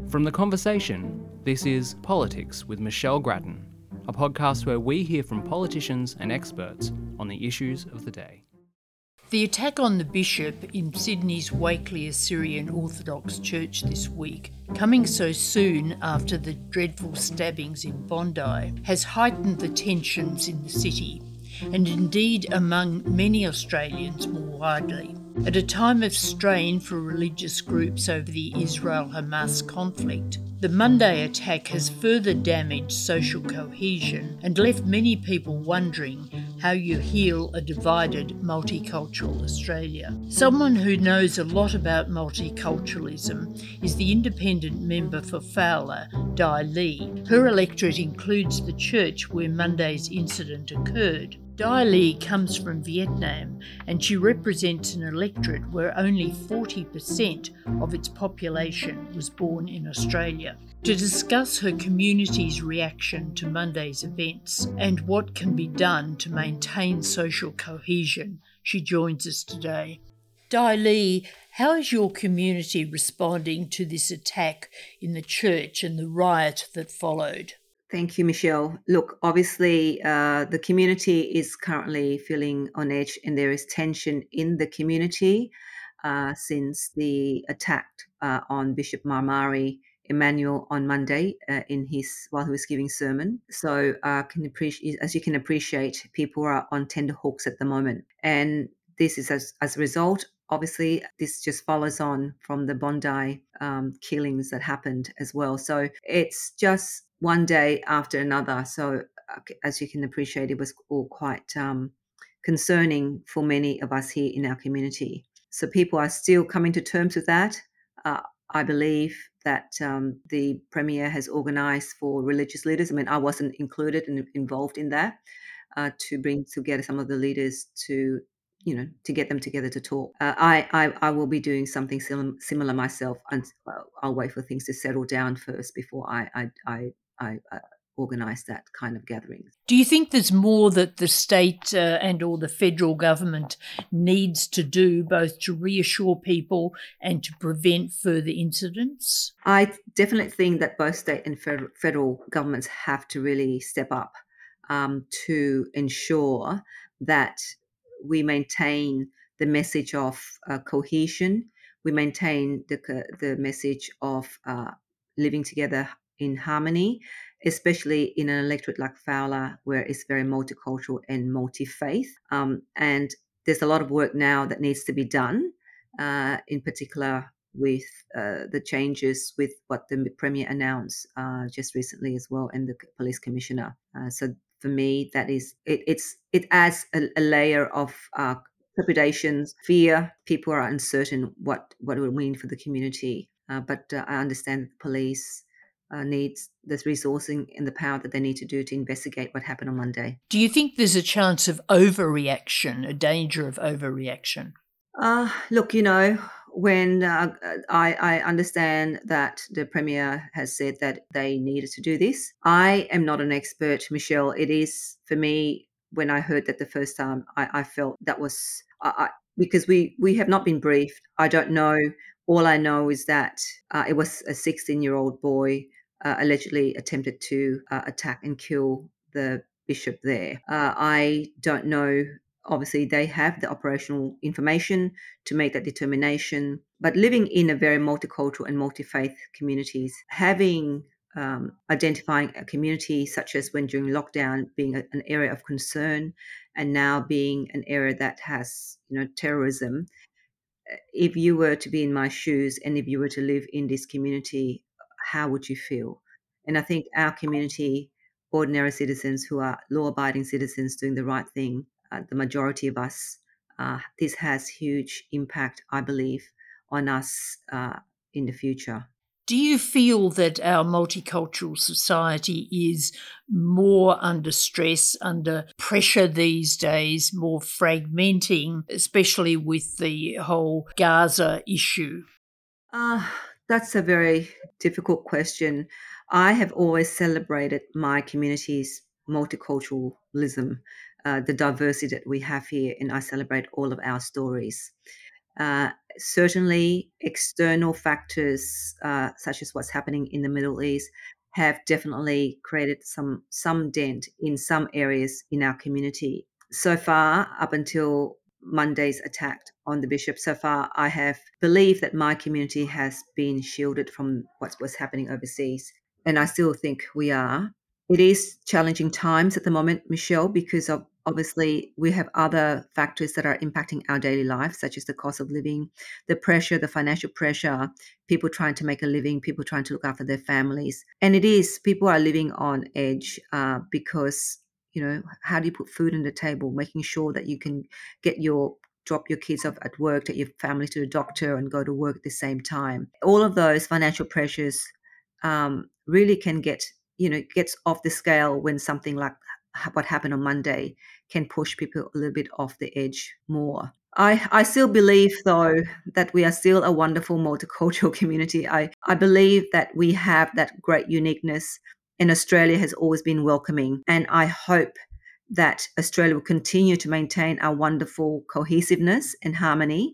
From The Conversation, this is Politics with Michelle Grattan, a podcast where we hear from politicians and experts on the issues of the day. The attack on the bishop in Sydney's Wakely Assyrian Orthodox Church this week, coming so soon after the dreadful stabbings in Bondi, has heightened the tensions in the city, and indeed among many Australians more widely. At a time of strain for religious groups over the Israel-Hamas conflict, the Monday attack has further damaged social cohesion and left many people wondering how you heal a divided multicultural Australia. Someone who knows a lot about multiculturalism is the independent member for Fowler, Di Lee. Her electorate includes the church where Monday's incident occurred. Di Lee comes from Vietnam and she represents an electorate where only 40% of its population was born in Australia. To discuss her community's reaction to Monday's events and what can be done to maintain social cohesion, she joins us today. Di Lee, how is your community responding to this attack in the church and the riot that followed? Thank you, Michelle. Look, obviously, the community is currently feeling on edge and there is tension in the community since the attack on Bishop Marmari Emmanuel on Monday while he was giving sermon. So as you can appreciate, people are on tender hooks at the moment. And this is as a result. Obviously, this just follows on from the Bondi killings that happened as well. So it's just one day after another. So as you can appreciate, it was all quite concerning for many of us here in our community. So people are still coming to terms with that. I believe that the Premier has organised for religious leaders. I mean, I wasn't included and involved in that to bring together some of the leaders to get them together to talk. I will be doing something similar myself, and I'll wait for things to settle down first before I organise that kind of gathering. Do you think there's more that the state and or the federal government needs to do, both to reassure people and to prevent further incidents? I definitely think that both state and federal governments have to really step up to ensure that we maintain the message of cohesion. We maintain the message of living together in harmony, especially in an electorate like Fowler, where it's very multicultural and multi-faith. And there's a lot of work now that needs to be done, in particular with the changes with what the Premier announced just recently as well, and the Police Commissioner. So for me, that is it adds a layer of trepidations, fear. People are uncertain what it will mean for the community. But I understand that the police needs the resourcing and the power that they need to do to investigate what happened on Monday. Do you think there's a chance of overreaction, a danger of overreaction? Look, when I understand that the Premier has said that they needed to do this, I am not an expert, Michelle. It is, for me, when I heard that the first time, I felt that was, because we have not been briefed. I don't know. All I know is that it was a 16-year-old boy allegedly attempted to attack and kill the bishop there. I don't know. Obviously, they have the operational information to make that determination. But living in a very multicultural and multi-faith communities, identifying a community such as when during lockdown being an area of concern, and now being an area that has terrorism. If you were to be in my shoes and if you were to live in this community, how would you feel? And I think our community, ordinary citizens who are law-abiding citizens doing the right thing, the majority of us, this has huge impact, I believe, on us in the future. Do you feel that our multicultural society is more under stress, under pressure these days, more fragmenting, especially with the whole Gaza issue? That's a very difficult question. I have always celebrated my community's multiculturalism, the diversity that we have here, and I celebrate all of our stories. Certainly, external factors such as what's happening in the Middle East have definitely created some dent in some areas in our community. So far, up until Monday's attack on the bishop, so far I have believed that my community has been shielded from what's happening overseas, and I still think we are. It is challenging times at the moment, Michelle, because of obviously we have other factors that are impacting our daily life, such as the cost of living, the pressure, the financial pressure, people trying to make a living, people trying to look after their families. And it is, people are living on edge because, how do you put food on the table, making sure that you can drop your kids off at work, take your family to the doctor and go to work at the same time. All of those financial pressures really can gets off the scale when something like what happened on Monday can push people a little bit off the edge more. I still believe, though, that we are still a wonderful multicultural community. I believe that we have that great uniqueness, and Australia has always been welcoming. And I hope that Australia will continue to maintain our wonderful cohesiveness and harmony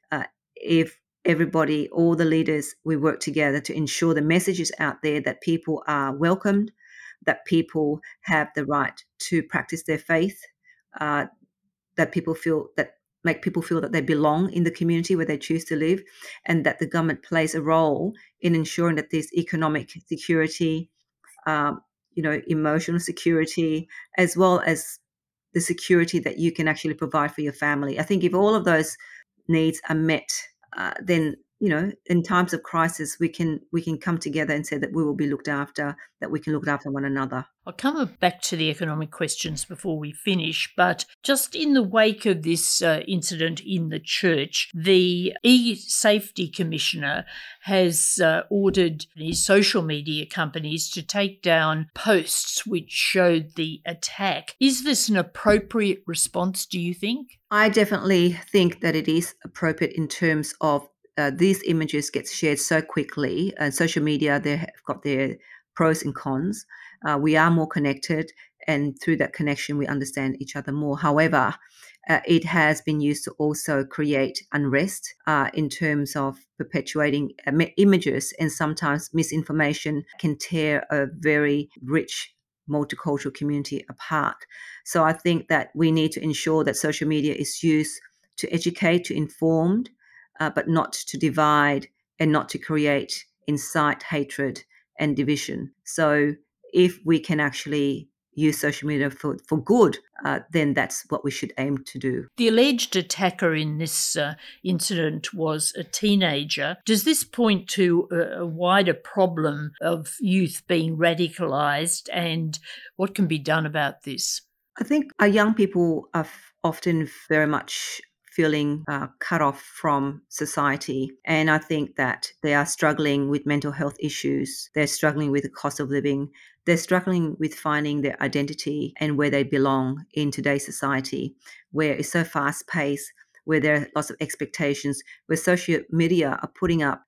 if everybody, all the leaders, we work together to ensure the message is out there that people are welcomed, that people have the right to practice their faith, uh, that people feel that make people feel that they belong in the community where they choose to live, and that the government plays a role in ensuring that there's economic security, um, emotional security, as well as the security that you can actually provide for your family. I think if all of those needs are met, then in times of crisis, we can come together and say that we will be looked after, that we can look after one another. I'll come back to the economic questions before we finish, but just in the wake of this incident in the church, the e-safety commissioner has ordered his social media companies to take down posts which showed the attack. Is this an appropriate response, do you think? I definitely think that it is appropriate in terms of these images get shared so quickly. Social media, they have got their pros and cons. We are more connected, and through that connection, we understand each other more. However, it has been used to also create unrest in terms of perpetuating images, and sometimes misinformation can tear a very rich multicultural community apart. So I think that we need to ensure that social media is used to educate, to inform, but not to divide and not to create, incite hatred and division. So if we can actually use social media for good, then that's what we should aim to do. The alleged attacker in this incident was a teenager. Does this point to a wider problem of youth being radicalised, and what can be done about this? I think our young people are often very much feeling cut off from society. And I think that they are struggling with mental health issues. They're struggling with the cost of living. They're struggling with finding their identity and where they belong in today's society, where it's so fast paced, where there are lots of expectations, where social media are putting up,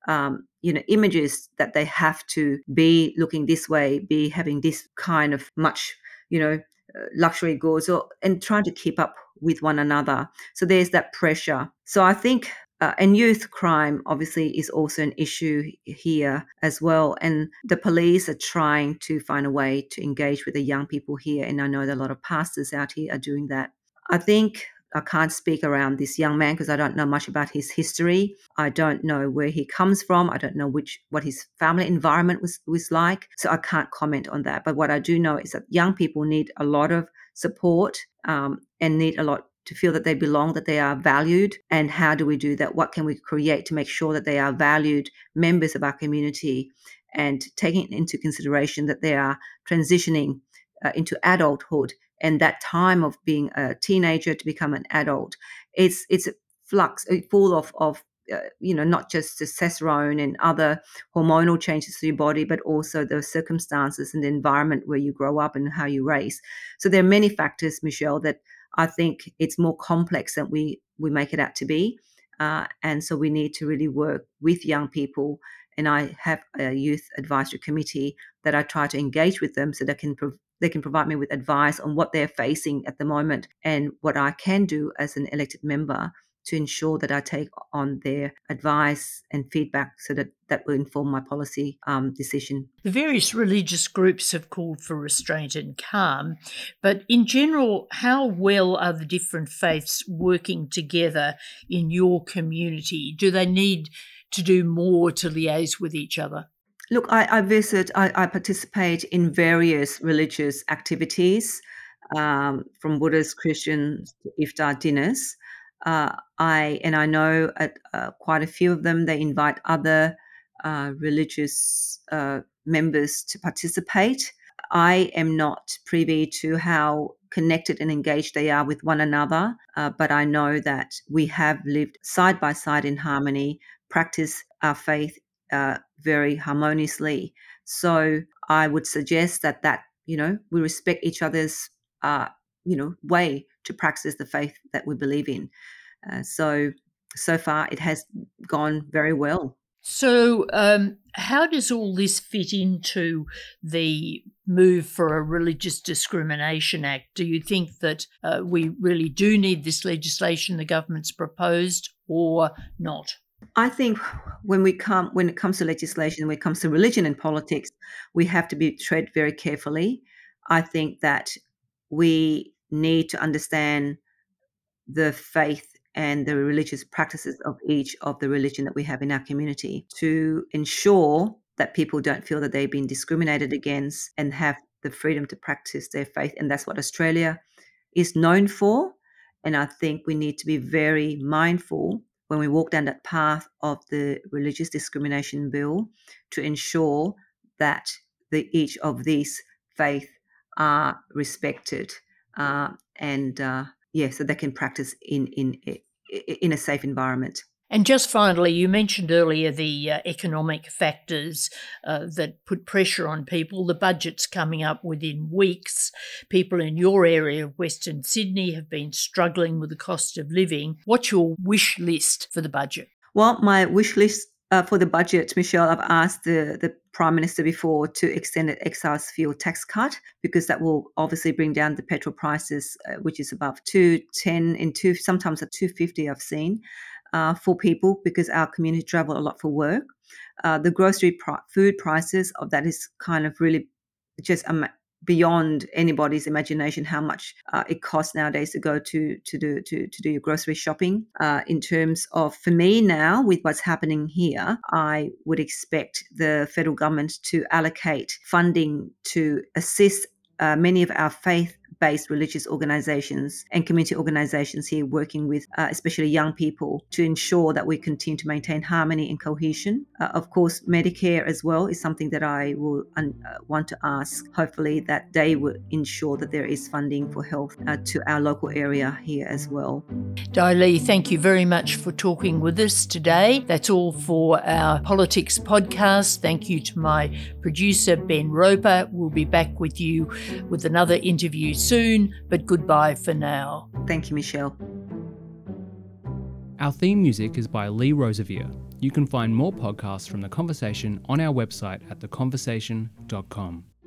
images that they have to be looking this way, be having this kind of much, luxury goods, and trying to keep up with one another. So there's that pressure. So I think, and youth crime obviously is also an issue here as well. And the police are trying to find a way to engage with the young people here. And I know that a lot of pastors out here are doing that. I think I can't speak around this young man because I don't know much about his history. I don't know where he comes from. I don't know what his family environment was like. So I can't comment on that. But what I do know is that young people need a lot of support and need a lot to feel that they belong, that they are valued. And how do we do that? What can we create to make sure that they are valued members of our community, and taking into consideration that they are transitioning into adulthood, and that time of being a teenager to become an adult, it's a flux full of not just testosterone and other hormonal changes to your body, but also the circumstances and the environment where you grow up and how you raise. So there are many factors, Michelle, that I think it's more complex than we make it out to be. And so we need to really work with young people. And I have a youth advisory committee that I try to engage with them so they can provide me with advice on what they're facing at the moment and what I can do as an elected member to ensure that I take on their advice and feedback so that will inform my policy decision. The various religious groups have called for restraint and calm, but in general, how well are the different faiths working together in your community? Do they need to do more to liaise with each other? Look, I participate in various religious activities, from Buddhist, Christians to iftar dinners. I know at quite a few of them, they invite other religious members to participate. I am not privy to how connected and engaged they are with one another, but I know that we have lived side by side in harmony, practice our faith very harmoniously. So I would suggest that we respect each other's way to practice the faith that we believe in. So far it has gone very well. So, how does all this fit into the move for a Religious Discrimination Act? Do you think that we really do need this legislation the government's proposed, or not? I think when it comes to legislation, when it comes to religion and politics, we have to tread very carefully. I think that we need to understand the faith and the religious practices of each of the religion that we have in our community to ensure that people don't feel that they've been discriminated against and have the freedom to practice their faith. And that's what Australia is known for. And I think we need to be very mindful when we walk down that path of the Religious Discrimination Bill to ensure that each of these faiths are respected so they can practice in a safe environment. And just finally, you mentioned earlier the economic factors that put pressure on people. The budget's coming up within weeks. People in your area of Western Sydney have been struggling with the cost of living. What's your wish list for the budget? Well, my wish list for the budget, Michelle, I've asked the Prime Minister before to extend an excise fuel tax cut, because that will obviously bring down the petrol prices, which is above $2.10 sometimes at $2.50 I've seen. For people, because our community travel a lot for work. The grocery food prices of that is kind of really just beyond anybody's imagination how much it costs nowadays to go to do your grocery shopping. In terms of, for me now, with what's happening here, I would expect the federal government to allocate funding to assist many of our faith-based religious organisations and community organisations here working with especially young people to ensure that we continue to maintain harmony and cohesion. Of course, Medicare as well is something that I will want to ask, hopefully, that they will ensure that there is funding for health to our local area here as well. Di Lee, thank you very much for talking with us today. That's all for our Politics podcast. Thank you to my producer, Ben Roper. We'll be back with you with another interview soon, but goodbye for now. Thank you, Michelle. Our theme music is by Lee Rosevier. You can find more podcasts from The Conversation on our website at theconversation.com.